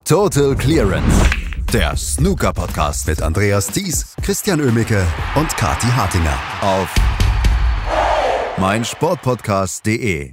Total Clearance, der Snooker-Podcast mit Andreas Thies, Christian Oemicke und Kati Hartinger auf meinsportpodcast.de.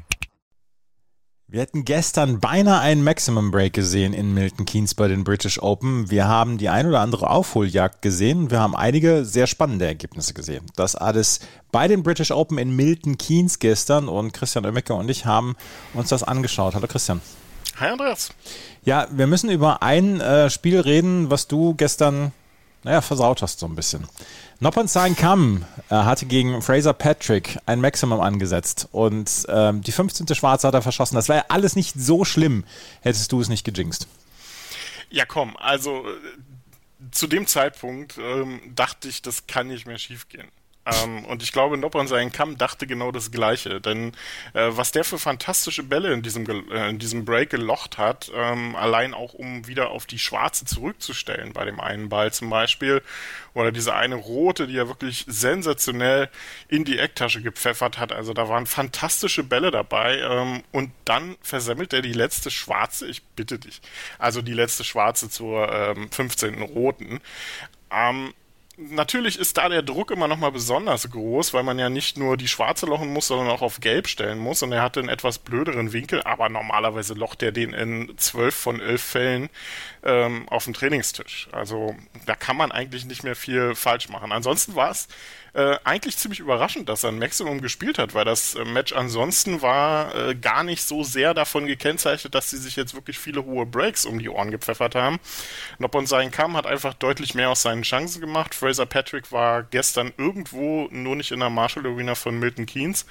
Wir hätten gestern beinahe einen Maximum Break gesehen in Milton Keynes bei den British Open. Wir haben die ein oder andere Aufholjagd gesehen. Wir haben einige sehr spannende Ergebnisse gesehen. Das alles bei den British Open in Milton Keynes gestern, und Christian Oemicke und ich haben uns das angeschaut. Hallo Christian. Hi Andreas. Ja, wir müssen über ein Spiel reden, was du gestern, versaut hast so ein bisschen. Noppon Kam hatte gegen Fraser Patrick ein Maximum angesetzt und die 15. Schwarze hat er verschossen. Das war ja alles nicht so schlimm, hättest du es nicht gejinxt. Ja komm, also zu dem Zeitpunkt dachte ich, das kann nicht mehr schief gehen. Und ich glaube, Noppon Kam dachte genau das Gleiche, denn was der für fantastische Bälle in diesem Break gelocht hat, allein auch um wieder auf die Schwarze zurückzustellen bei dem einen Ball zum Beispiel, oder diese eine rote, die er wirklich sensationell in die Ecktasche gepfeffert hat, also da waren fantastische Bälle dabei, und dann versemmelt er die letzte Schwarze, ich bitte dich, also die letzte Schwarze zur 15. Roten. Natürlich ist da der Druck immer nochmal besonders groß, weil man ja nicht nur die Schwarze lochen muss, sondern auch auf Gelb stellen muss, und er hatte einen etwas blöderen Winkel, aber normalerweise locht er den in 12 von 11 Fällen auf dem Trainingstisch. Also da kann man eigentlich nicht mehr viel falsch machen. Ansonsten war es eigentlich ziemlich überraschend, dass er ein Maximum gespielt hat, weil das Match ansonsten war gar nicht so sehr davon gekennzeichnet, dass sie sich jetzt wirklich viele hohe Breaks um die Ohren gepfeffert haben. Noppon Kam hat einfach deutlich mehr aus seinen Chancen gemacht. Fraser Patrick war gestern irgendwo, nur nicht in der Marshall Arena von Milton Keynes.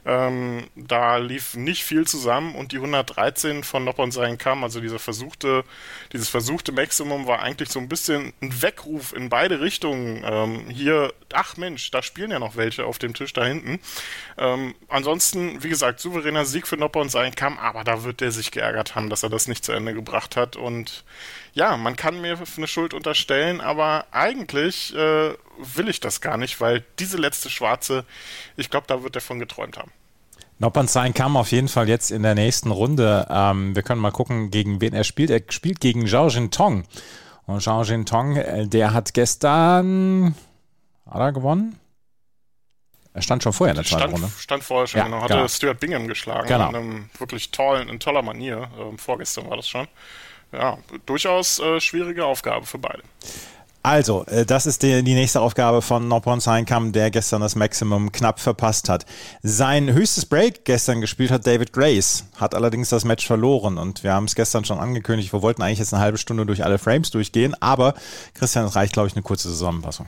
Da lief nicht viel zusammen, und die 113 von Noppon Kam, also dieses versuchte Maximum, war eigentlich so ein bisschen ein Weckruf in beide Richtungen. Hier, ach Mensch, da spielen ja noch welche auf dem Tisch da hinten. Ansonsten, wie gesagt, souveräner Sieg für Noppon Kam, aber da wird der sich geärgert haben, dass er das nicht zu Ende gebracht hat. Und ja, man kann mir eine Schuld unterstellen, aber eigentlich will ich das gar nicht, weil diese letzte Schwarze, ich glaube, da wird er von geträumt haben. Noppon Kam auf jeden Fall jetzt in der nächsten Runde. Wir können mal gucken, gegen wen er spielt. Er spielt gegen Zhao Jintong. Und Zhao Jintong, der hat gestern... Hat er gewonnen? Er stand schon vorher in der zweiten Runde. Stand vorher schon, ja, genau. Hatte Stuart Bingham geschlagen. Genau. In toller Manier. Vorgestern war das schon. Ja, durchaus schwierige Aufgabe für beide. Also, das ist die nächste Aufgabe von Noppon Kam, der gestern das Maximum knapp verpasst hat. Sein höchstes Break gestern gespielt hat David Grace, hat allerdings das Match verloren, und wir haben es gestern schon angekündigt, wir wollten eigentlich jetzt eine halbe Stunde durch alle Frames durchgehen, aber Christian, es reicht, glaube ich, eine kurze Zusammenfassung.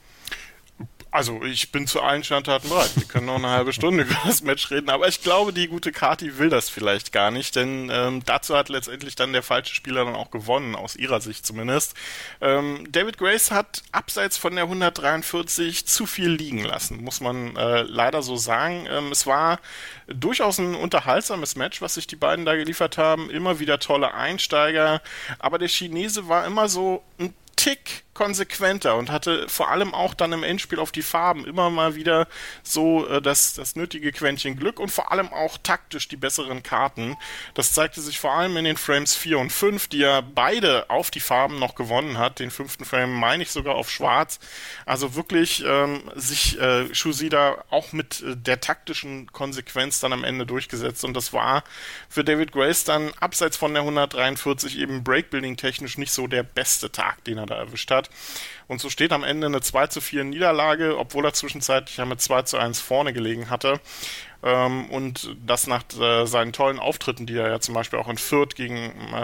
Also ich bin zu allen Schandtaten bereit. Wir können noch eine halbe Stunde über das Match reden, aber ich glaube, die gute Kati will das vielleicht gar nicht, denn dazu hat letztendlich dann der falsche Spieler dann auch gewonnen, aus ihrer Sicht zumindest. David Grace hat abseits von der 143 zu viel liegen lassen, muss man leider so sagen. Es war durchaus ein unterhaltsames Match, was sich die beiden da geliefert haben. Immer wieder tolle Einsteiger, aber der Chinese war immer so ein Tick konsequenter und hatte vor allem auch dann im Endspiel auf die Farben immer mal wieder so das nötige Quäntchen Glück und vor allem auch taktisch die besseren Karten. Das zeigte sich vor allem in den Frames 4 und 5, die er beide auf die Farben noch gewonnen hat. Den 5. Frame meine ich sogar auf Schwarz. Also wirklich sich Shuzi da auch mit der taktischen Konsequenz dann am Ende durchgesetzt, und das war für David Grace dann abseits von der 143 eben Breakbuilding technisch nicht so der beste Tag, den er da erwischt hat. Und so steht am Ende eine 2:4 Niederlage, obwohl er zwischenzeitlich ja mit 2:1 vorne gelegen hatte. Und das nach seinen tollen Auftritten, die er ja zum Beispiel auch in Fürth gegen,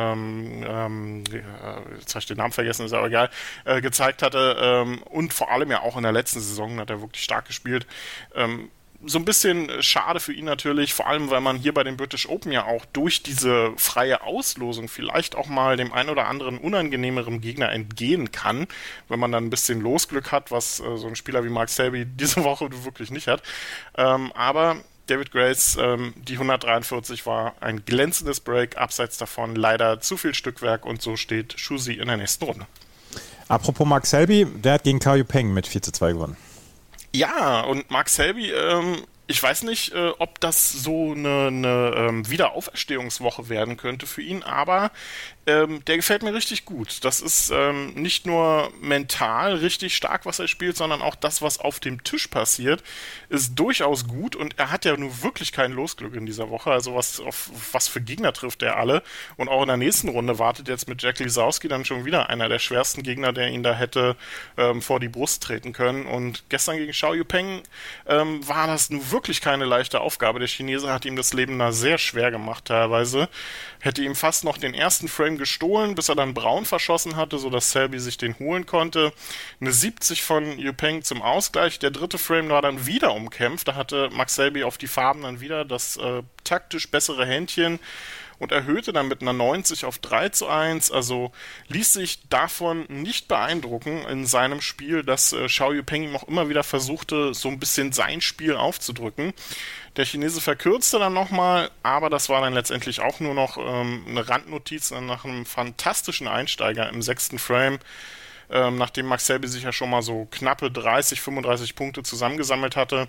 jetzt habe ich den Namen vergessen, ist aber egal, gezeigt hatte. Und vor allem ja auch in der letzten Saison hat er wirklich stark gespielt. So ein bisschen schade für ihn natürlich, vor allem, weil man hier bei den British Open ja auch durch diese freie Auslosung vielleicht auch mal dem ein oder anderen unangenehmeren Gegner entgehen kann, wenn man dann ein bisschen Losglück hat, was so ein Spieler wie Mark Selby diese Woche wirklich nicht hat. Aber David Grace, die 143 war ein glänzendes Break, abseits davon leider zu viel Stückwerk, und so steht Shuzi in der nächsten Runde. Apropos Mark Selby, der hat gegen Cao Yupeng mit 4:2 gewonnen. Ja, und Mark Selby Ich weiß nicht, ob das so eine Wiederauferstehungswoche werden könnte für ihn, aber der gefällt mir richtig gut. Das ist nicht nur mental richtig stark, was er spielt, sondern auch das, was auf dem Tisch passiert, ist durchaus gut und er hat ja nun wirklich kein Losglück in dieser Woche. Also was für Gegner trifft er alle? Und auch in der nächsten Runde wartet jetzt mit Jack Lisowski dann schon wieder einer der schwersten Gegner, der ihn da hätte vor die Brust treten können. Und gestern gegen Xiao Yupeng war das nun wirklich keine leichte Aufgabe. Der Chinese hat ihm das Leben da sehr schwer gemacht teilweise. Hätte ihm fast noch den ersten Frame gestohlen, bis er dann Brown verschossen hatte, sodass Selby sich den holen konnte. Eine 70 von Yupeng zum Ausgleich. Der dritte Frame war dann wieder umkämpft. Da hatte Max Selby auf die Farben dann wieder das taktisch bessere Händchen und erhöhte dann mit einer 90 auf 3:1. Also ließ sich davon nicht beeindrucken in seinem Spiel, dass Xiao Yupeng ihm auch immer wieder versuchte, so ein bisschen sein Spiel aufzudrücken. Der Chinese verkürzte dann nochmal, aber das war dann letztendlich auch nur noch eine Randnotiz nach einem fantastischen Einsteiger im 6. Frame. Nachdem Max Selby sich ja schon mal so knappe 30, 35 Punkte zusammengesammelt hatte,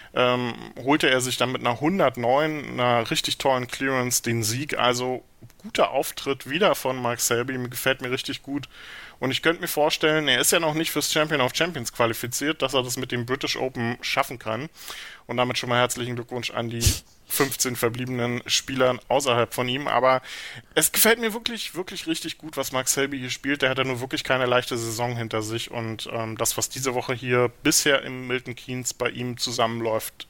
holte er sich dann mit einer 109, einer richtig tollen Clearance den Sieg. Also guter Auftritt wieder von Max Selby, gefällt mir richtig gut. Und ich könnte mir vorstellen, er ist ja noch nicht fürs Champion of Champions qualifiziert, dass er das mit dem British Open schaffen kann. Und damit schon mal herzlichen Glückwunsch an die 15 verbliebenen Spielern außerhalb von ihm. Aber es gefällt mir wirklich, wirklich richtig gut, was Max Selby hier spielt. Der hat ja nur wirklich keine leichte Saison hinter sich. Und das, was diese Woche hier bisher im Milton Keynes bei ihm zusammenläuft,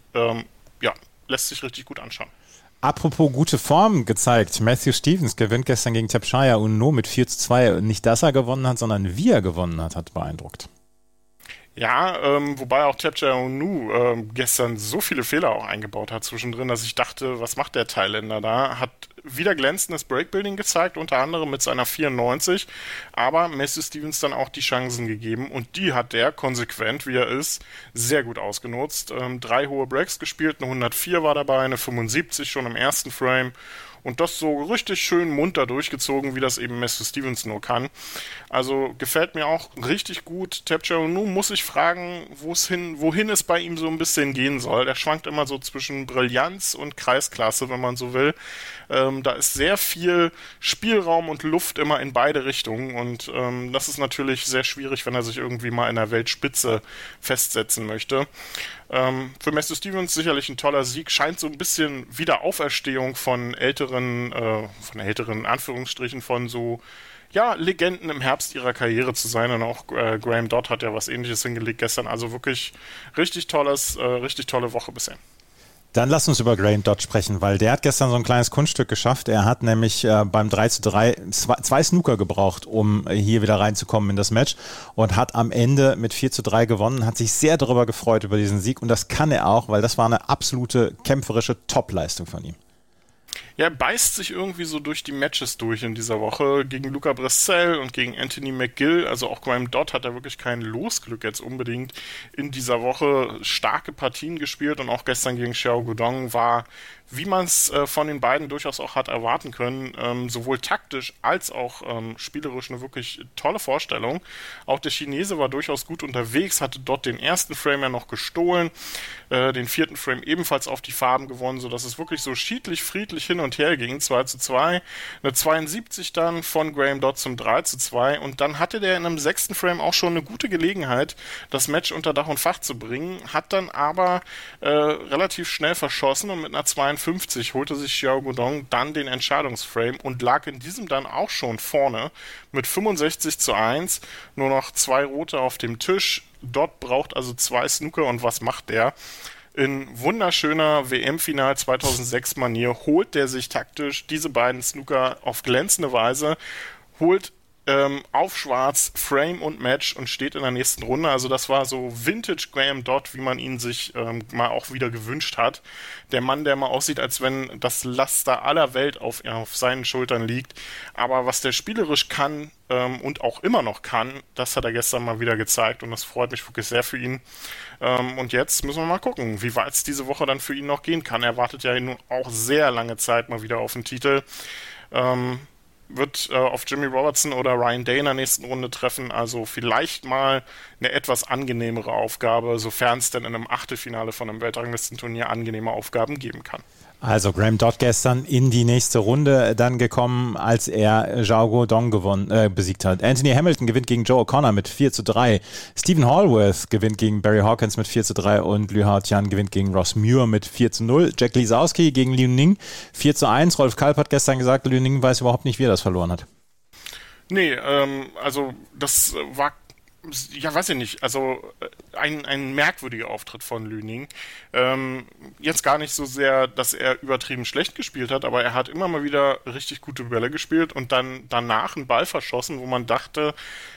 lässt sich richtig gut anschauen. Apropos gute Form gezeigt. Matthew Stevens gewinnt gestern gegen Tapchaya Uno mit 4:2. Nicht, dass er gewonnen hat, sondern wie er gewonnen hat beeindruckt. Ja, wobei auch Tapchaya Uno gestern so viele Fehler auch eingebaut hat zwischendrin, dass ich dachte, was macht der Thailänder da? Hat wieder glänzendes Breakbuilding gezeigt, unter anderem mit seiner 94, aber Matthew Stevens dann auch die Chancen gegeben und die hat der konsequent, wie er ist, sehr gut ausgenutzt. 3 hohe Breaks gespielt, eine 104 war dabei, eine 75 schon im ersten Frame. Und das so richtig schön munter durchgezogen, wie das eben Matthew Stevens nur kann. Also gefällt mir auch richtig gut. Tapchaya Uno muss ich fragen, wohin es bei ihm so ein bisschen gehen soll. Der schwankt immer so zwischen Brillanz und Kreisklasse, wenn man so will. Da ist sehr viel Spielraum und Luft immer in beide Richtungen. Und das ist natürlich sehr schwierig, wenn er sich irgendwie mal in der Weltspitze festsetzen möchte. Für Matthew Stevens sicherlich ein toller Sieg, scheint so ein bisschen Wiederauferstehung von älteren Anführungsstrichen, von so, ja, Legenden im Herbst ihrer Karriere zu sein. Und auch Graham Dodd hat ja was Ähnliches hingelegt gestern. Also wirklich richtig tolle Woche bisher. Dann lass uns über Graham Dodd sprechen, weil der hat gestern so ein kleines Kunststück geschafft. Er hat nämlich beim 3:3 zwei Snooker gebraucht, um hier wieder reinzukommen in das Match und hat am Ende mit 4:3 gewonnen, hat sich sehr darüber gefreut über diesen Sieg und das kann er auch, weil das war eine absolute kämpferische Top-Leistung von ihm. Ja, er beißt sich irgendwie so durch die Matches durch in dieser Woche. Gegen Luca Bressel und gegen Anthony McGill. Also auch Graham Dodd hat er wirklich kein Losglück jetzt unbedingt in dieser Woche. Starke Partien gespielt und auch gestern gegen Xiao Guodong war, wie man es von den beiden durchaus auch hat erwarten können, sowohl taktisch als auch spielerisch eine wirklich tolle Vorstellung. Auch der Chinese war durchaus gut unterwegs, hatte dort den ersten Frame ja noch gestohlen, den 4. Frame ebenfalls auf die Farben gewonnen, sodass es wirklich so schiedlich, friedlich hin und her ging, 2:2. Eine 72 dann von Graham Dodd zum 3:2 und dann hatte der in einem 6. Frame auch schon eine gute Gelegenheit, das Match unter Dach und Fach zu bringen, hat dann aber relativ schnell verschossen und mit einer 52 holte sich Xiao Guodong dann den Entscheidungsframe und lag in diesem dann auch schon vorne mit 65:1, nur noch 2 rote auf dem Tisch. Dort braucht also 2 Snooker und was macht der? In wunderschöner WM-Final 2006-Manier holt der sich taktisch diese beiden Snooker auf glänzende Weise, holt auf Schwarz, Frame und Match und steht in der nächsten Runde. Also das war so Vintage Graham Dodd, wie man ihn sich mal auch wieder gewünscht hat. Der Mann, der mal aussieht, als wenn das Laster aller Welt auf seinen Schultern liegt. Aber was der spielerisch kann und auch immer noch kann, das hat er gestern mal wieder gezeigt und das freut mich wirklich sehr für ihn. Und jetzt müssen wir mal gucken, wie weit es diese Woche dann für ihn noch gehen kann. Er wartet ja nun auch sehr lange Zeit mal wieder auf den Titel. wird auf Jimmy Robertson oder Ryan Day in der nächsten Runde treffen, also vielleicht mal eine etwas angenehmere Aufgabe, sofern es denn in einem Achtelfinale von einem Weltranglistenturnier angenehme Aufgaben geben kann. Also Graham Dodd gestern in die nächste Runde dann gekommen, als er Zhao Guodong besiegt hat. Anthony Hamilton gewinnt gegen Joe O'Connor mit 4:3. Stephen Hallworth gewinnt gegen Barry Hawkins mit 4:3 und Liu Haotian gewinnt gegen Ross Muir mit 4:0. Jack Lisowski gegen Liu Ning 4:1. Rolf Kalb hat gestern gesagt, Liu Ning weiß überhaupt nicht, wie er das verloren hat. Nee, also das war, ja, weiß ich nicht, also ein merkwürdiger Auftritt von Liu Ning. Jetzt gar nicht so sehr, dass er übertrieben schlecht gespielt hat, aber er hat immer mal wieder richtig gute Bälle gespielt und dann danach einen Ball verschossen, wo man dachte,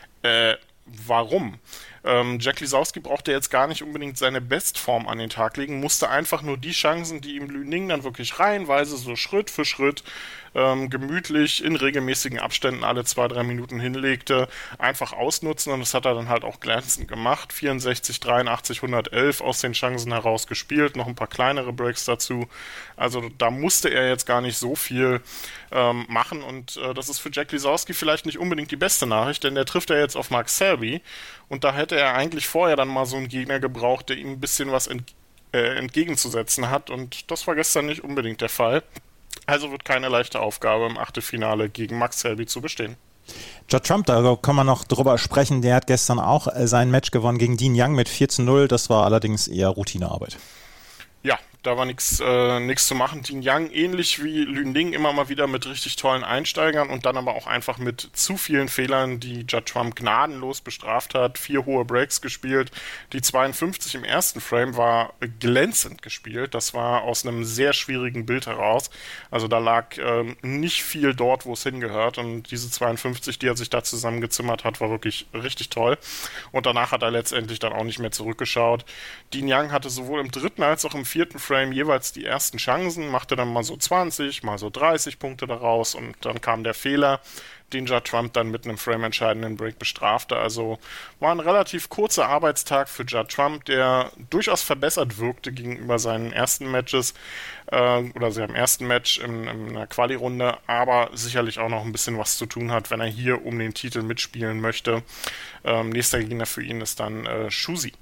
warum? Jack Lisowski brauchte jetzt gar nicht unbedingt seine Bestform an den Tag legen, musste einfach nur die Chancen, die ihm Liu Ning dann wirklich reihenweise so Schritt für Schritt gemütlich in regelmäßigen Abständen alle 2-3 Minuten hinlegte, einfach ausnutzen und das hat er dann halt auch glänzend gemacht. 64, 83, 111 aus den Chancen heraus gespielt, noch ein paar kleinere Breaks dazu. Also da musste er jetzt gar nicht so viel machen und das ist für Jack Lisowski vielleicht nicht unbedingt die beste Nachricht, denn der trifft ja jetzt auf Mark Selby und da hätte er eigentlich vorher dann mal so einen Gegner gebraucht, der ihm ein bisschen was entgegenzusetzen hat und das war gestern nicht unbedingt der Fall. Also wird keine leichte Aufgabe im Achtelfinale gegen Max Selby zu bestehen. Judd Trump, da kann man noch drüber sprechen, der hat gestern auch sein Match gewonnen gegen Dean Young mit 4:0, das war allerdings eher Routinearbeit. Ja, da war nichts zu machen. Dean Young, ähnlich wie Liu Ning, immer mal wieder mit richtig tollen Einsteigern und dann aber auch einfach mit zu vielen Fehlern, die Judd Trump gnadenlos bestraft hat. 4 hohe Breaks gespielt. Die 52 im ersten Frame war glänzend gespielt. Das war aus einem sehr schwierigen Bild heraus. Also da lag nicht viel dort, wo es hingehört. Und diese 52, die er sich da zusammengezimmert hat, war wirklich richtig toll. Und danach hat er letztendlich dann auch nicht mehr zurückgeschaut. Dean Young hatte sowohl im dritten als auch im vierten Frame jeweils die ersten Chancen, machte dann mal so 20, mal so 30 Punkte daraus und dann kam der Fehler, den Judd Trump dann mit einem frame-entscheidenden Break bestrafte. Also war ein relativ kurzer Arbeitstag für Judd Trump, der durchaus verbessert wirkte gegenüber seinen ersten Matches oder seinem ersten Match in einer Quali-Runde, aber sicherlich auch noch ein bisschen was zu tun hat, wenn er hier um den Titel mitspielen möchte. Nächster Gegner für ihn ist dann Shuzi.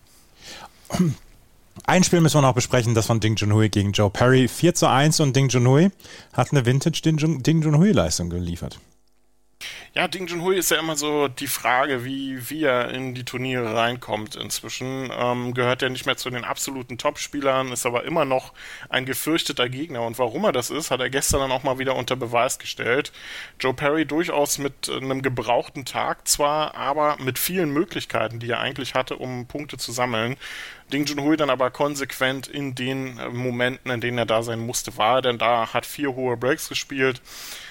Ein Spiel müssen wir noch besprechen, das von Ding Junhui gegen Joe Perry. 4:1 und Ding Junhui hat eine Vintage Ding Junhui-Leistung geliefert. Ja, Ding Junhui ist ja immer so die Frage, wie er in die Turniere reinkommt. Inzwischen gehört er nicht mehr zu den absoluten Top-Spielern, ist aber immer noch ein gefürchteter Gegner. Und warum er das ist, hat er gestern dann auch mal wieder unter Beweis gestellt. Joe Perry durchaus mit einem gebrauchten Tag zwar, aber mit vielen Möglichkeiten, die er eigentlich hatte, um Punkte zu sammeln. Ding Junhui dann aber konsequent in den Momenten, in denen er da sein musste, war, denn da hat 4 hohe Breaks gespielt.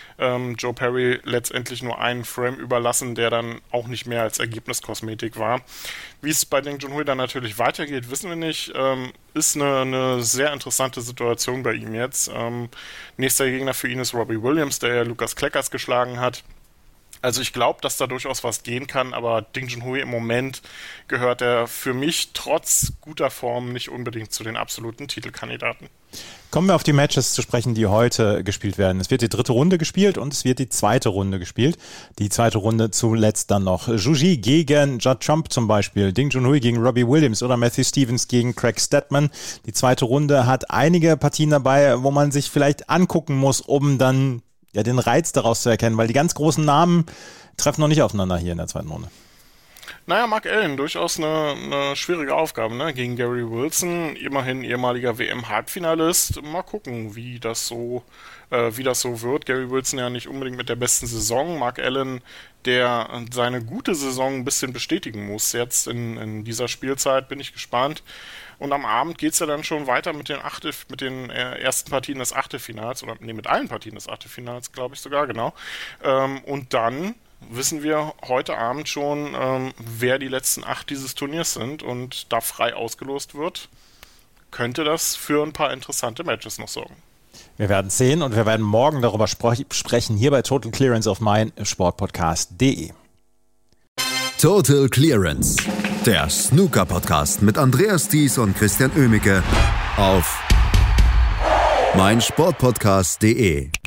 Joe Perry letztendlich nur einen Frame überlassen, der dann auch nicht mehr als Ergebniskosmetik war. Wie es bei Ding Junhui dann natürlich weitergeht, wissen wir nicht. Ist eine sehr interessante Situation bei ihm jetzt. Nächster Gegner für ihn ist Robbie Williams, der ja Lukas Kleckers geschlagen hat. Also ich glaube, dass da durchaus was gehen kann, aber Ding Junhui im Moment gehört er für mich trotz guter Form nicht unbedingt zu den absoluten Titelkandidaten. Kommen wir auf die Matches zu sprechen, die heute gespielt werden. Es wird die 3. Runde gespielt und es wird die 2. Runde gespielt. Die 2. Runde zuletzt dann noch Zhu Ji gegen Judd Trump zum Beispiel, Ding Junhui gegen Robbie Williams oder Matthew Stevens gegen Craig Stedman. Die 2. Runde hat einige Partien dabei, wo man sich vielleicht angucken muss, um dann ja den Reiz daraus zu erkennen, weil die ganz großen Namen treffen noch nicht aufeinander hier in der 2. Runde. Naja, Mark Allen, durchaus eine schwierige Aufgabe, ne? Gegen Gary Wilson, immerhin ehemaliger WM-Halbfinalist. Mal gucken, wie das so wird. Gary Wilson ja nicht unbedingt mit der besten Saison. Mark Allen, der seine gute Saison ein bisschen bestätigen muss jetzt in dieser Spielzeit, bin ich gespannt. Und am Abend geht es ja dann schon weiter mit den ersten Partien des Achtelfinals, oder mit allen Partien des Achtelfinals, glaube ich sogar, genau. Und dann wissen wir heute Abend schon, wer die letzten 8 dieses Turniers sind und da frei ausgelost wird, könnte das für ein paar interessante Matches noch sorgen. Wir werden sehen und wir werden morgen darüber sprechen, hier bei Total Clearance auf meinsportpodcast.de. Total Clearance, der Snooker-Podcast mit Andreas Thies und Christian Oemicke auf meinsportpodcast.de.